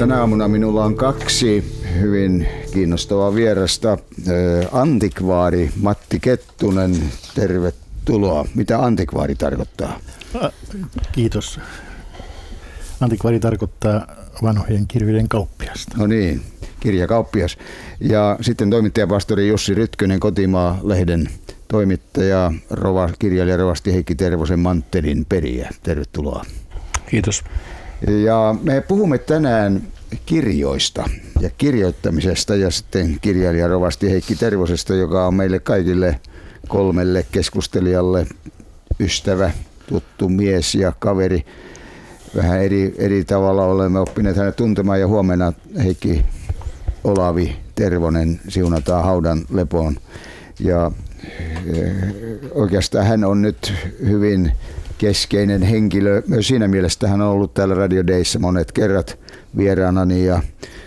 Tänä aamuna minulla on kaksi hyvin kiinnostavaa vierasta. Antikvaari Matti Kettunen, tervetuloa. Mitä antikvaari tarkoittaa? Kiitos. Antikvaari tarkoittaa vanhojen kirjojen kauppiasta. No niin, kirjakauppias. Ja sitten toimittajapastori Jussi Rytkönen, Kotimaa-lehden toimittaja, kirjailija rovasti Heikki Tervosen manttelin perijä. Tervetuloa. Kiitos. Ja me puhumme tänään kirjoista ja kirjoittamisesta ja sitten kirjailija rovasti Heikki Tervosesta, joka on meille kaikille kolmelle keskustelijalle ystävä, tuttu mies ja kaveri. Vähän eri tavalla olemme oppineet hänet tuntemaan ja huomenna Heikki Olavi Tervonen siunataan haudan lepoon. Ja oikeastaan hän on nyt hyvin keskeinen henkilö. Myös siinä mielessä hän on ollut täällä Radio Dayssä monet kerrat vieraanani ja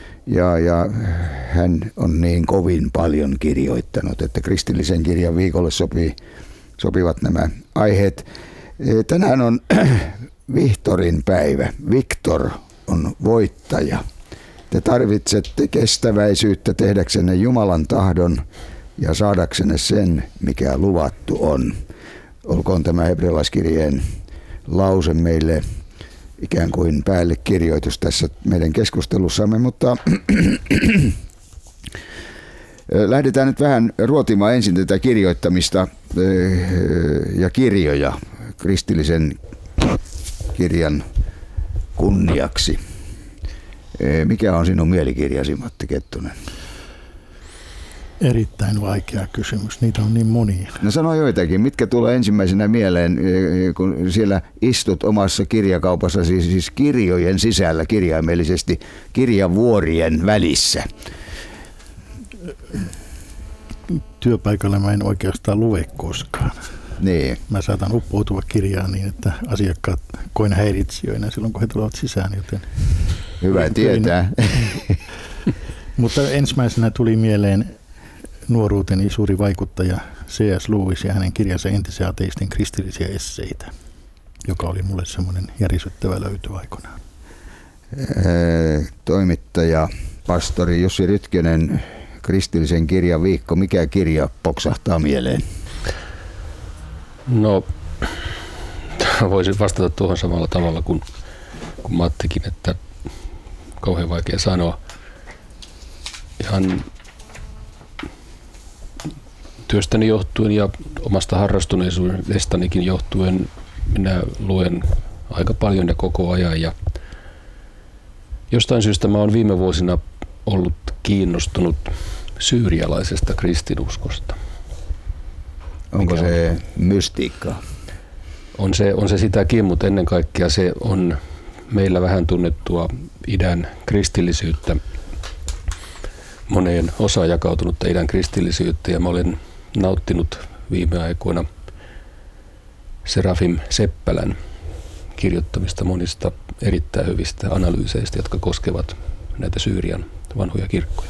hän on niin kovin paljon kirjoittanut, että kristillisen kirjan viikolle sopivat nämä aiheet. Tänään on Vihtorin päivä. Viktor on voittaja. Te tarvitsette kestäväisyyttä tehdäksenne Jumalan tahdon ja saadaksenne sen, mikä luvattu on. Olkoon tämä hebrealaiskirjeen lause meille ikään kuin päälle kirjoitus tässä meidän keskustelussamme, mutta lähdetään nyt vähän ruotimaan ensin tätä kirjoittamista ja kirjoja kristillisen kirjan kunniaksi. Mikä on sinun mielikirjasi, Matti Kettunen? Erittäin vaikea kysymys. Niitä on niin monia. No sano joitakin. Mitkä tulee ensimmäisenä mieleen, kun siellä istut omassa kirjakaupassa, siis kirjojen sisällä kirjaimellisesti, kirjavuorien välissä? Työpaikalla mä en oikeastaan lue koskaan. Niin. Mä saatan uppoutua kirjaan niin, että asiakkaat koen häiritsijöinä silloin, kun he tulevat sisään. Joten hyvä tietää. Mutta ensimmäisenä tuli mieleen nuoruuteni suuri vaikuttaja C.S. Lewis ja hänen kirjansa Entisen ateistin kristillisiä esseitä, joka oli mulle semmoinen järisyttävä löytö aikoinaan. Toimittaja, pastori Jussi Rytkönen, kristillisen kirjan viikko. Mikä kirja poksahtaa mieleen? No, voisin vastata tuohon samalla tavalla kuin Mattikin, että kauhean vaikea sanoa. Ihan työstäni johtuen ja omasta harrastuneisuudestanikin johtuen minä luen aika paljon ja koko ajan. Ja jostain syystä mä olen viime vuosina ollut kiinnostunut syyrialaisesta kristinuskosta. Onko se mystiikkaa? On se sitäkin, mutta ennen kaikkea se on meillä vähän tunnettua idän kristillisyyttä, moneen osaan jakautunutta idän kristillisyyttä, ja mä olen nauttinut viime aikoina Serafim Seppälän kirjoittamista monista erittäin hyvistä analyyseistä, jotka koskevat näitä Syyrian vanhoja kirkkoja.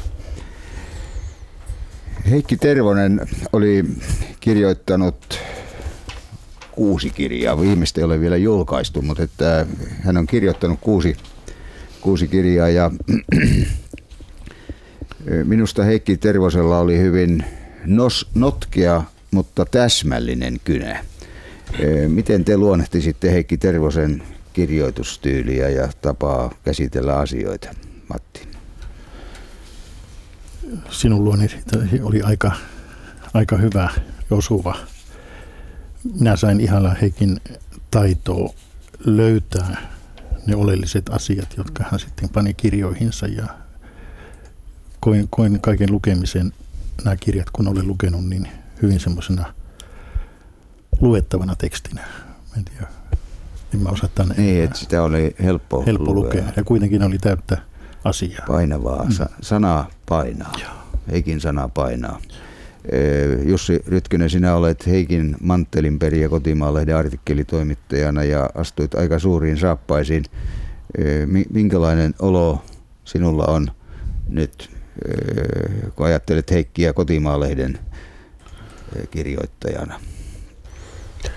Heikki Tervonen oli kirjoittanut 6 kirjaa. Viimeistä ei ole vielä julkaistu, mutta että hän on kirjoittanut 6 kirjaa. Ja minusta Heikki Tervosella oli hyvin notkea, mutta täsmällinen kynä. Miten te luonnehtisitte Heikki Tervosen kirjoitustyyliä ja tapaa käsitellä asioita, Matti? Sinun luonnisi oli aika hyvä, osuva. Minä sain ihailla Heikin taitoa löytää ne oleelliset asiat, jotka hän sitten pani kirjoihinsa, ja koin kaiken lukemisen, nämä kirjat kun olen lukenut, niin hyvin semmoisena luettavana tekstinä. En mä osaa tänne. Niin, että sitä oli helppo lukea. Ja kuitenkin oli täyttä asiaa. Painavaa. Sana painaa. Joo. Heikin sana painaa. Jussi Rytkönen, sinä olet Heikin manttelin perijä Kotimaa-lehden artikkelitoimittajana ja astuit aika suuriin saappaisiin. Minkälainen olo sinulla on nyt, kun ajattelet Heikkiä Kotimaa-lehden kirjoittajana?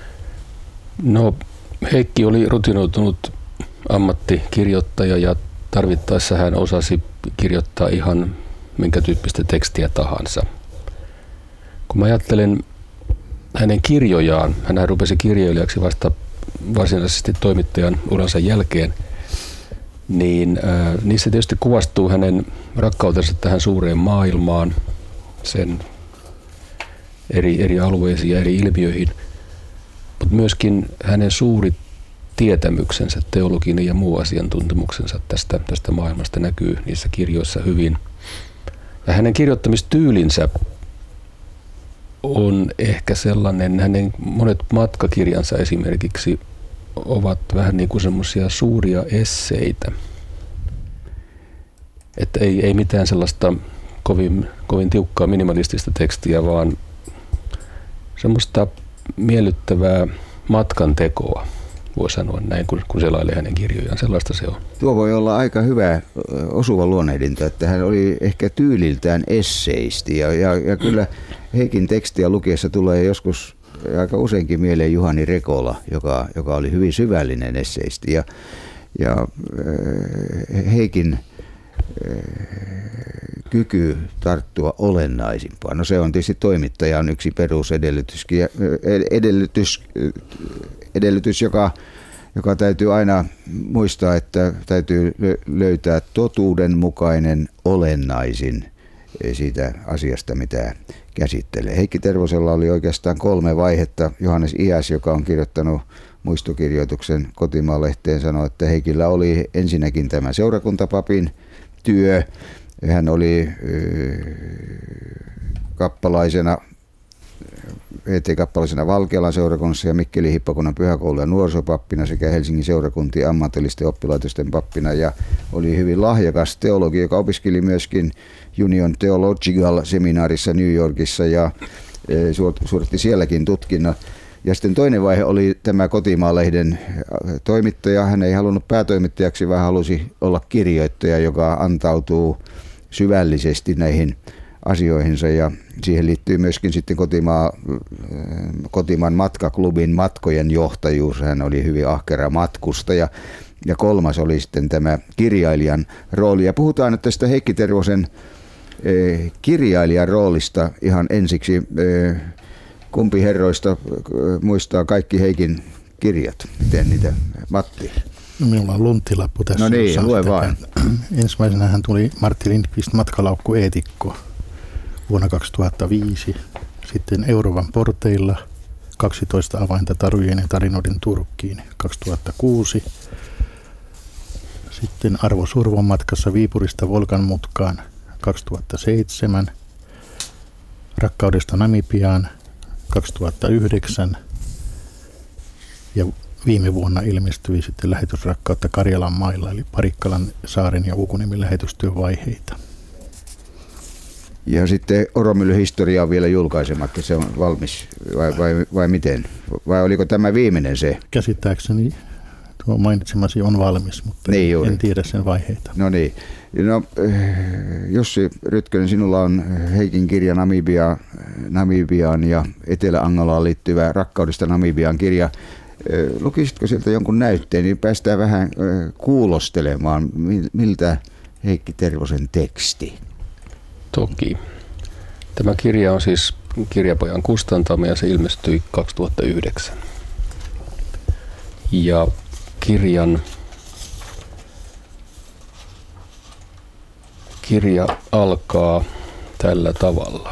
No, Heikki oli rutinoitunut ammattikirjoittaja ja tarvittaessa hän osasi kirjoittaa ihan minkä tyyppistä tekstiä tahansa. Kun mä ajattelen hänen kirjojaan, hän rupesi kirjailijaksi vasta varsinaisesti toimittajan uransa jälkeen, niin niissä tietysti kuvastuu hänen rakkautensa tähän suureen maailmaan, sen eri alueisiin ja eri ilmiöihin, mutta myöskin hänen suuri tietämyksensä, teologinen ja muu asiantuntemuksensa tästä maailmasta näkyy niissä kirjoissa hyvin. Ja hänen kirjoittamistyylinsä on ehkä sellainen, hänen monet matkakirjansa esimerkiksi ovat vähän niin kuin semmoisia suuria esseitä. Että ei mitään sellaista kovin tiukkaa minimalistista tekstiä, vaan semmoista miellyttävää matkantekoa, voi sanoa näin, kun selailee hänen kirjojaan. Sellaista se on. Tuo voi olla aika hyvä osuva luonnehdinta, että hän oli ehkä tyyliltään esseisti. Ja kyllä Heikin tekstiä lukiessa tulee joskus aika useinkin mieleen Juhani Rekola, joka oli hyvin syvällinen esseisti. Ja Heikin kyky tarttua olennaisimpaan. No se on tietysti toimittajan yksi perusedellytys, joka täytyy aina muistaa, että täytyy löytää totuudenmukainen olennaisin siitä asiasta, mitä käsittelee. Heikki Tervosella oli oikeastaan 3 vaihetta. Johannes Iäs, joka on kirjoittanut muistokirjoituksen Kotimaan-lehteen, sanoi, että Heikillä oli ensinnäkin tämä seurakuntapapin työ. Hän oli kappalaisena Valkealan seurakunnassa ja Mikkelin hippakunnan pyhäkoulu- ja nuorisopappina sekä Helsingin seurakuntien ammatillisten oppilaitosten pappina, ja oli hyvin lahjakas teologi, joka opiskeli myöskin Union Theological Seminaarissa New Yorkissa ja suoritti sielläkin tutkinnon. Ja sitten toinen vaihe oli tämä Kotimaan-lehden toimittaja. Hän ei halunnut päätoimittajaksi, vaan halusi olla kirjoittaja, joka antautuu syvällisesti näihin asioihinsa, ja siihen liittyy myöskin sitten Kotimaan matkaklubin matkojen johtajuus. Hän oli hyvin ahkera matkustaja. Ja 3. oli sitten tämä kirjailijan rooli. Ja puhutaan nyt tästä Heikki Tervosen kirjailijan roolista ihan ensiksi. Kumpi herroista muistaa kaikki Heikin kirjat? Miten niitä, Matti? No, minulla on lunttilappu tässä. No niin, lue vaan. Ensimmäisenä hän tuli Martti Lindqvist Matkalaukku Eetikko vuonna 2005. Sitten Eurovan porteilla 12 avainta tarujen ja tarinoiden Turkkiin 2006. Sitten Arvo Survon matkassa Viipurista Volkanmutkaan 2007. Rakkaudesta Namibiaan 2009. Ja viime vuonna ilmestyi sitten lähetysrakkautta Karjalan mailla, eli Parikkalan, Saaren ja Uukuniemen lähetystyön vaiheita. Ja sitten Oromylly-historia on vielä julkaisematta, se on valmis, vai miten? Vai oliko tämä viimeinen se? Käsittääkseni tuo mainitsemasi on valmis, mutta niin en tiedä sen vaiheita. No niin. No, Jussi Rytkönen, sinulla on Heikin kirja Namibiaan ja Etelä-Angolaan liittyvä Rakkaudesta Namibiaan kirja. Lukisitko sieltä jonkun näytteen, niin päästään vähän kuulostelemaan, miltä Heikki Tervosen teksti? Toki. Tämä kirja on siis Kirjapojan kustantama ja se ilmestyi 2009. Ja kirja alkaa tällä tavalla.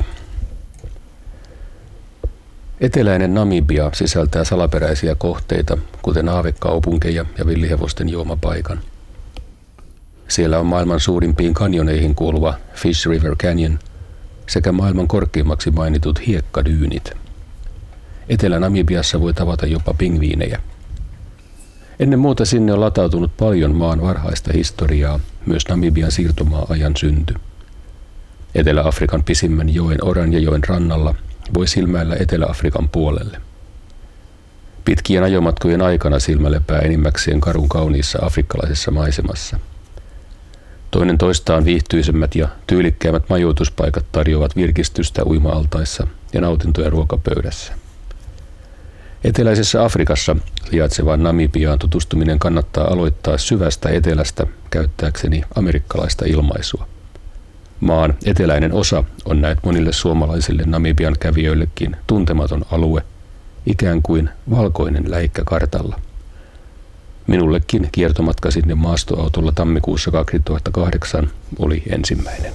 Eteläinen Namibia sisältää salaperäisiä kohteita, kuten aavekaupunkeja ja villihevosten juomapaikan. Siellä on maailman suurimpiin kanjoneihin kuuluva Fish River Canyon sekä maailman korkeimmaksi mainitut hiekkadyynit. Etelä-Namibiassa voi tavata jopa pingviinejä. Ennen muuta sinne on latautunut paljon maan varhaista historiaa, myös Namibian siirtomaa-ajan synty. Etelä-Afrikan pisimmän joen Oranjejoen rannalla voi silmäillä Etelä-Afrikan puolelle. Pitkien ajomatkojen aikana silmä lepää enimmäkseen karun kauniissa afrikkalaisessa maisemassa. Toinen toistaan viihtyisemmät ja tyylikkäämmät majoituspaikat tarjoavat virkistystä uima-altaissa ja nautintoja ruokapöydässä. Eteläisessä Afrikassa sijaitsevaan Namibiaan tutustuminen kannattaa aloittaa syvästä etelästä käyttääkseni amerikkalaista ilmaisua. Maan eteläinen osa on näet monille suomalaisille Namibian kävijöillekin tuntematon alue, ikään kuin valkoinen läikkä kartalla. Minullekin kiertomatka sinne maastoautolla tammikuussa 2008 oli ensimmäinen.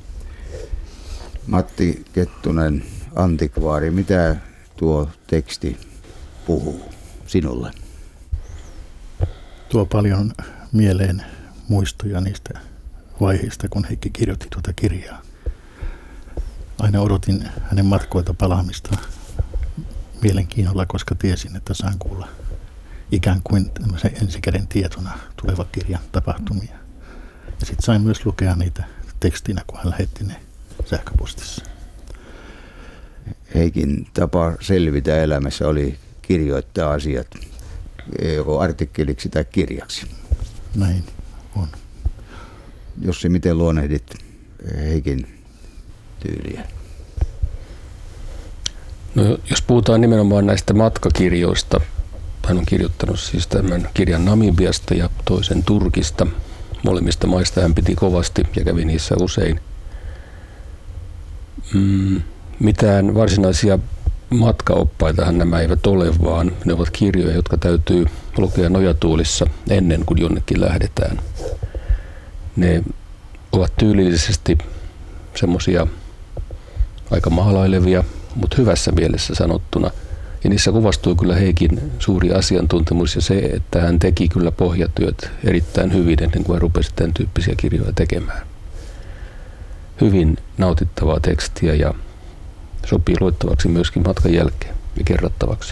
Matti Kettunen, antikvaari, mitä tuo teksti puhuu sinulle? Tuo paljon mieleen muistoja niistä vaiheista, kun Heikki kirjoitti tuota kirjaa. Aina odotin hänen matkoilta palaamista mielenkiinnolla, koska tiesin, että saan kuulla ikään kuin ensikäden tietona tulevan kirjan tapahtumia. Ja sitten sain myös lukea niitä tekstinä, kun hän lähetti ne sähköpostissa. Heikin tapa selvitä elämässä oli kirjoittaa asiat joko artikkeliksi tai kirjaksi. Näin on. Jussi, miten luonnehdit Heikin tyyliä? No, jos puhutaan nimenomaan näistä matkakirjoista, hän on kirjoittanut siis tämän kirjan Namibiasta ja toisen Turkista. Molemmista maista hän piti kovasti ja kävi niissä usein. Mitään varsinaisia matkaoppaitahan nämä eivät ole, vaan ne ovat kirjoja, jotka täytyy lukea nojatuolissa ennen kuin jonnekin lähdetään. Ne ovat tyylillisesti semmoisia aika maalailevia, mutta hyvässä mielessä sanottuna. Ja niissä kuvastuu kyllä Heikin suuri asiantuntemus ja se, että hän teki kyllä pohjatyöt erittäin hyvin ennen kuin hän rupesi tämän tyyppisiä kirjoja tekemään. Hyvin nautittavaa tekstiä ja sopii luettavaksi myöskin matkan jälkeen ja kerrottavaksi.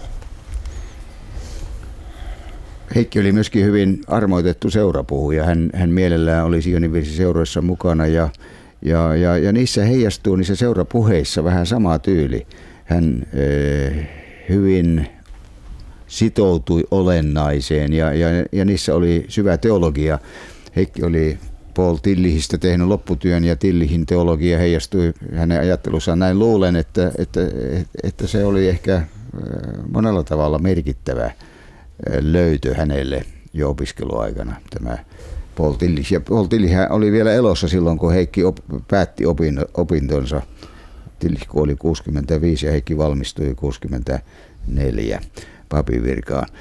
Heikki oli myöskin hyvin armoitettu seurapuhuja. Hän mielellään oli Sionivirsi-seuroissa mukana ja niissä heijastuu niissä seurapuheissa vähän sama tyyli. Hän hyvin sitoutui olennaiseen ja niissä oli syvä teologia. Heikki oli Paul Tillihistä tehnyt lopputyön ja Tillihin teologia heijastui hänen ajattelussaan. Näin luulen, että se oli ehkä monella tavalla merkittävä löytö hänelle jo opiskeluaikana, tämä Paul Tillich. Ja Paul Tillich oli vielä elossa silloin, kun Heikki päätti opintonsa. Tillich kuoli 65 ja Heikki valmistui 64 papin virkaan.